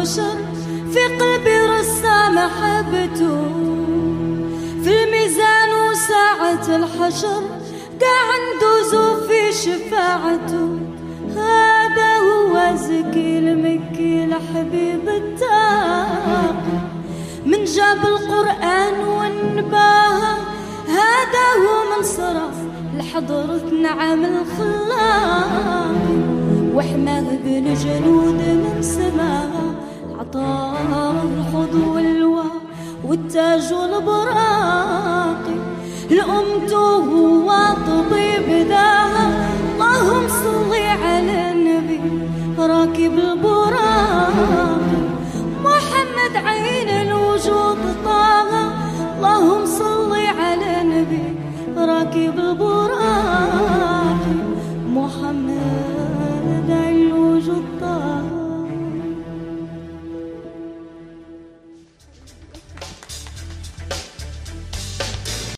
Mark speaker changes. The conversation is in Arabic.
Speaker 1: البشر في قلبي رسى محبته، في الميزان وساعة الحشر قاع ندوز في شفاعته. هذا هو زكي المكي الحبيب التاقي، من جاب القرآن والنباهة. هذا هو من صرف لحضرة نعم الخلاقي، وحماه بالجنود من سماها. عطاه الخض واللواء والتاج والبراقي، لأمته هو طبيب داها. اللهم صلي على النبي راكب البراقي، محمد عين الوجود طه. اللهم صلي على النبي راكب البراقي، محمد